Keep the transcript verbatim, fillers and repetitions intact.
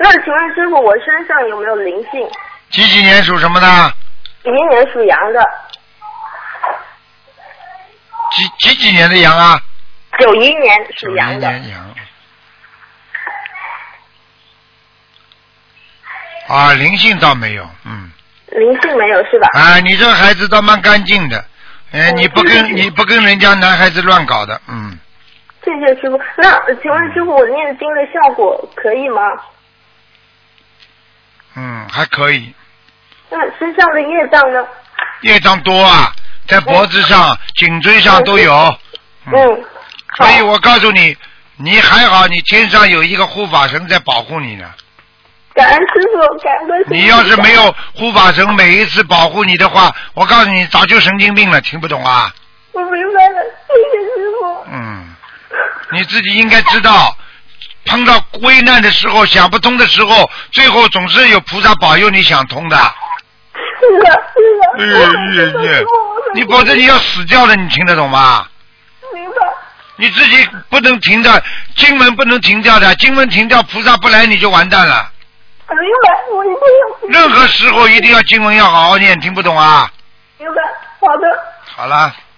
那请问师傅，我身上有没有灵性？ 几几年属什么的？ 明年属羊的。 几几几年的羊啊？ 九一年属羊的。 九一年羊。啊，灵性倒没有，嗯。 灵性没有是吧？ 啊，你这孩子倒蛮干净的，哎，你不跟你不跟人家男孩子乱搞的，嗯。 谢谢师傅。那请问师傅，我念经的效果可以吗？ 嗯，还可以。 那身上的业障呢？ 业障多啊，在脖子上、嗯、颈椎上都有。 嗯。嗯所以我告诉你，你还好，你天上有一个护法神在保护你呢。 感恩师傅，感恩师傅。 你要是没有护法神每一次保护你的话，我告诉你，早就神经病了，听不懂啊？ 我明白了，谢谢师傅。 嗯，你自己应该知道，碰到危难的时候、想不通的时候，最后总是有菩萨保佑你想通的。 是的，是的。 嗯嗯嗯。你否则你要死掉了，你听得懂吗？ 明白。 你自己不能停的，经文不能停掉的，经文停掉，菩萨不来你就完蛋了。 明白，我一定要。任何时候一定要经文要好好念，听不懂啊？ 明白，好的。 好了。